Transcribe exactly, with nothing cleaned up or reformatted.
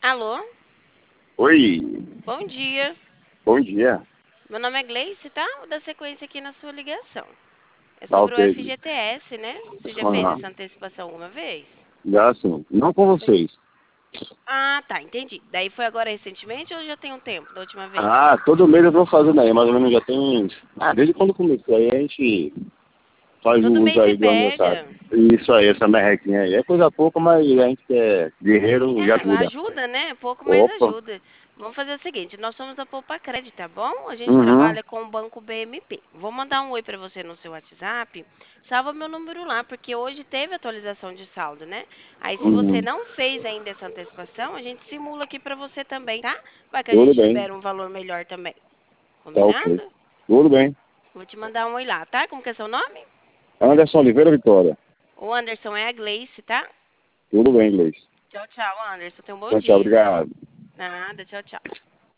Alô? Oi, Bom dia. bom dia. Meu nome é Gleice, tá? Vou dar sequência aqui na sua ligação. É Tá sobre o ok. F G T S, né? Você já fez Aham. essa antecipação alguma vez? Já sim. Não com vocês. Ah, tá, entendi. Daí foi agora recentemente ou já tem um tempo da última vez? Ah, todo mês eu vou fazendo aí, mais ou menos já tem. Ah, desde quando começou aí a gente faz o Todo uso mês você aí do aniversário. pega. Isso aí, essa merrequinha aí. É coisa pouca, mas a gente que é guerreiro É, já ajuda. ajuda, né? Pouco, mas Opa. ajuda. Vamos fazer o seguinte, nós somos a Poupa Crédito, tá bom? A gente Uhum. trabalha com o Banco B M P. Vou mandar um oi pra você no seu WhatsApp. Salva meu número lá, porque hoje teve atualização de saldo, né? Aí se você Uhum. não fez ainda essa antecipação, a gente simula aqui pra você também, tá? Vai que a Tudo gente bem. libera um valor melhor também. Tá ok. Combinado? Tudo bem. Vou te mandar um oi lá, tá? Como que é seu nome? Anderson Oliveira Vitória. O Anderson é a Gleice, tá? Tudo bem, inglês. Tchau, tchau, Anderson. Tenha um bom Tchau, tchau, dia. obrigado. Nada, tchau, tchau.